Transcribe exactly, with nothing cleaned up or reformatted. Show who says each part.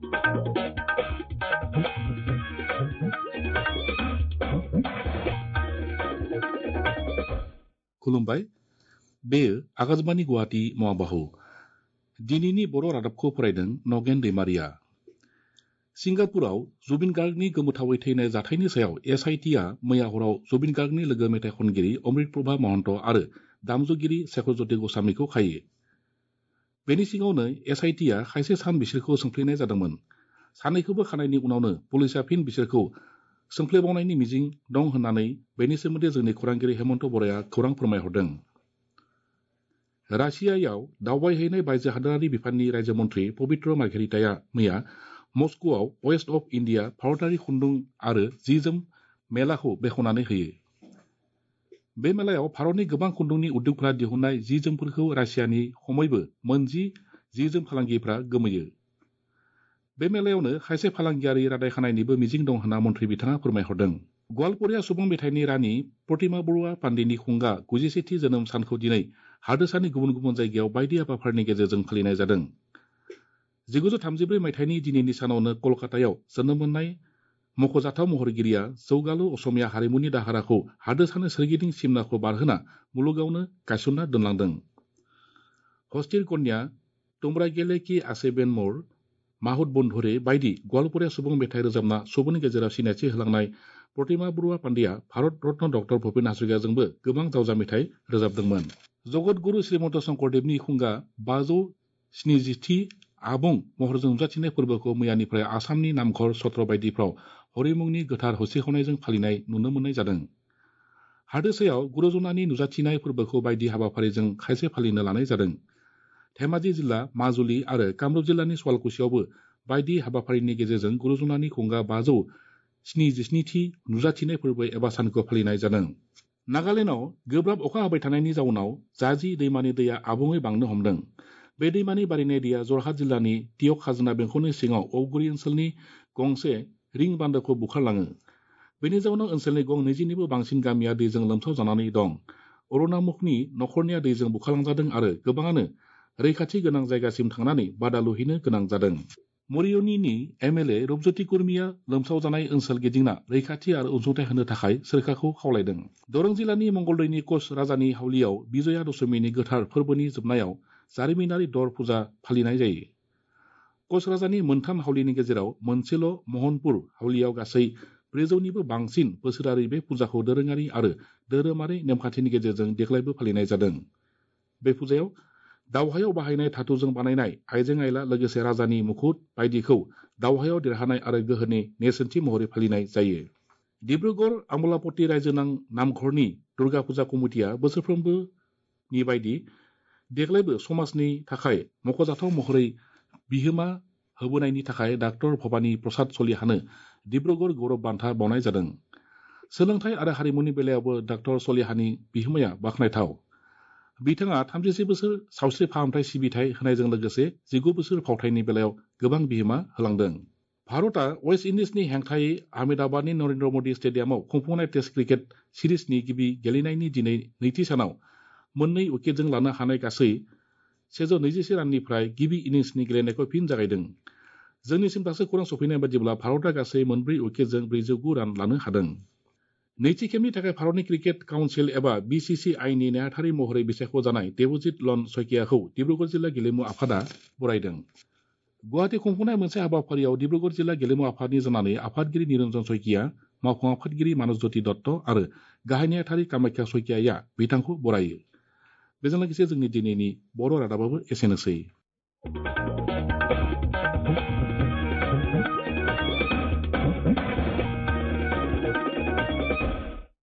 Speaker 1: खुलुमबाय बेयो आकाशबाणी गुवाहाटी मावाबाहु दिनैनि बर' रादाबखौ फरायदों नगेन दैमारिया। सिंगापुराव जुबिन गार्गनि गोमोथावै थैनाय जाथायनि सायाव एस आइ टिआ मैया हराव जुबिन गार्गनि लोगो मेथाइ खनगिरि अमृत प्रभा महन्त आरो दामजुगिरि शेखरज्योति गस्वामीखौ खायो। बेनि सिगाङावनो एस आइ टिआ खायसे सान बिसोरखौ सोंफ्लेनाय जादोंमोन। सानैखौबो खानायनि उनावनो पुलिसआ फिन बिसोरखौ सोंफ्लेबावनायनि मिजिं दं होननानै बेनि सोमोन्दै जोंनि खौरांगिरि हेमन्त बराया खौरां फोरमायहरदों। रासियायाव दावबायहैनाय बायजो हादोरारि बिफाननि रायजो मन्थ्रि पबित्र मार्घेरिटाया मैया मस्क'आव वेस्ट अफ इन्डिया भारतारि खुन्दुं आरो जि जोम मेलाखौ बेखेवनानै होयो। बे मेलायाव भारतनि गोबां खुन्दुंनि उद्यगफोरा दिहुननाय जि जोमफोरखौ रासियानि खमैबो मोनजि जि जोम फालांगिफ्रा गोमोयो। बे मेलायावनो खायसे फालांगियारि रादाय खानायनिबो मिजिं दं होनना मन्थ्रि बिथाङा फोरमायहरदों। गवालपरिया सुबुं मेथाइनि रानि प्रतिमा बरुवा पान्डेनि खुंगा गुजिसेथि जोनोम सानखौ दिनै हादोरसानि गुबुन गुबुन जायगायाव बायदि हाबाफारिनि गेजेरजों फालिनाय जादों। जिगुजौ थामजिब्रै मायथाइनि दिनैनि सानावनो कलकातायाव जोनोम मोननाय मख'जाथाव महरगिरिया जौगालु असमिया हारिमुनि दाहाराखौ हादोरसानि सोरगिदिं सिमनाखौ बारहोना मुलुगावनो गायसनना दोनलांदों। हस्तिर कन्या, तुमरा गेले कि आसे बेन मोर, माहुत बन्धुरे बायदि गवालपरिया सुबुं मेथाइ रोजाबना सुबुंनि गेजेराव सिनायथि होलांनाय प्रतिमा बरुवा पान्डेया भारत रत्न डक्टर भुपेन हाजरिकाजोंबो गोबां जावजा मेथाइ रोजाबदोंमोन। जगत गुरु श्रीमन्त शंकरदेवनि खुंगा बाजौ स्निजिथि आबुं महरजों नुजाथिनाय फोरबोखौ मैयानिफ्राय आसामनि नामघर सत्र बायदिफ्राव हरिमुंनि गोथार हौसिखावनायजों फालिनाय नुनो मोननाय जादों। हादोरसायाव गुरुजनानि नुजाथिनाय फोरबोखौ बायदि हाबाफारिजों खायसे फालिनो लानाय जादों। धेमाजि जिल्ला, माजुलि आरो कामरुप जिल्लानि सवालकुसियावबो बायदि हाबाफारिनि गेजेरजों गुरुजनानि खुंगा बाजौ स्निजिस्निथि नुजाथिनाय फोरबो एबा सानखौ फालिनाय जादों। नागालेण्डआव गोब्राब अखा हाबाय थानायनि जाउनाव जाजि दैमानि दैया आबुङै बांनो हमदों। बे दैमानि बारिनाय दैया जरहाट जिल्लानि तियक खाजोना बेंखननि सिङाव औगुरि ओनसोलनि गंसे रिं बान्दोखौ बुखारलाङो। बेनि जाउनाव ओनसोलनि गं नैजिनिबो बांसिन गामिया दैजों लोमसाव जानानै दं। अरुणामुखनि नखरनिया दैजों बुखारलांजादों आरो गोबाङानो रैखाथि गोनां जायगासिम थांनानै बादा लुहैनो गोनां जादों। मरियनीनि एम एल ए रुपज्योति कुर्मीया लोमसाव जानाय ओनसोल गिदिंना रैखाथि आरो अनसुंथाइ होनो थाखाय सोरखारखौ खावलायदों। दरं जिल्लानि मंगलदैनि कच राजानि हावलियाव बिजया दशमीनि गोथार फोरबोनि जोबनायाव जारिमिनारि दर फुजा फालिनाय जायो। कच राजानि मोनथाम हावलिनि गेजेराव मोनसेल' महनपुर हावलियाव गासै ब्रैजौनिबो बांसिन बोसोरारि बे फुजाखौ दोरोङारि आरो धोरोमारि नेमखान्थिनि गेजेरजों देग्लायबो फालिनाय जादों। बे फुजायाव दावहायाव बाहायनाय धातुजों बानायनाय आइजें आइला लोगोसे राजानि मुकुट बायदिखौ दावहायाव देरहानाय आरो गोहोनि नेरसोनथि महरै फालिनाय जायो। डिब्रुगड़ आमलापट्टी रायजोनां नामघरनि दुर्गा फुजा कमिटिया बोसोरफ्रोमबोनि बायदि देग्लायबो समाजनि थाखाय मख'जाथाव महरै बिहोमा होबोनायनि थाखाय डाक्टर भबानी प्रसाद सलिहानो डिब्रुगड़ गौरब बान्था बावनाय जादों। सोलोंथाइ आरो हारिमुनि बेलायावबो डाक्टर सलिहानि बिहोमाया बाख्नायथाव। बिथाङा थामजिसे बोसोर सावस्रि फाहामथाय सिबिथाय होनायजों लोगोसे जिगु बोसोर फावथायनि बेलायाव गोबां बिहोमा होलांदों। भारतआ वेस्ट इन्डिजनि हेंथायै आहमेदाबादनि नरेन्द्र मदि स्टेडियामाव खुंफुंनाय टेस्ट क्रिकेट सिरिजनि गिबि गेलेनायनि दिनै नैथि सानाव मोननै उइकेटजों लानो हानाय गासै सेजौ नैजिसे राननिफ्राय गिबि इनिंसनि गेलेनायखौ फिन जागायदों। जोंनिसिम दासो खौरां सफैनाय बायदिब्ला भारतआ गासै मोनब्रै उइकेटजों ब्रैजौ गु रान लानो हादों। नैथि खेबनि थाखाय भारतनि क्रिकेट काउन्सिल एबा बि सि सि आइनि नेहाथारि महरै बिसायख'जानाय देबजित लन सयकियाखौ डिब्रुगड़ जिल्ला गेलेमु आफादा बरायदों। गुवाहाटि खुंफुंनाय मोनसे हाबाफारियाव डिब्रुगड़ जिल्ला गेलेमु आफादनि जानानै आफादगिरि निरन्जन सयकिया, मावफुं आफादगिरि मानसज्योति दत्त आरो गाहाय नेहाथारि कामाख्या सयकियाया बिथांखौ बरायो। बेजों लोगोसे जोंनि दिनैनि बर' रादाबाबो एसेनोसै।